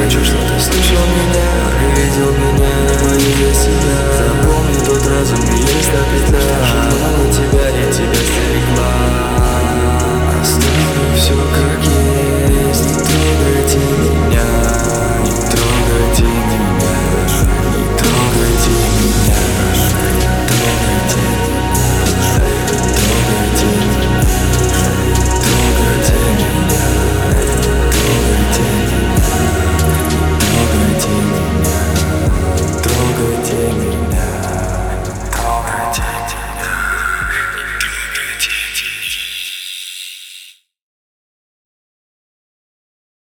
хочу, что ты слышал меня, видел меня, не мои для себя. Запомни, тот разум и есть та петля.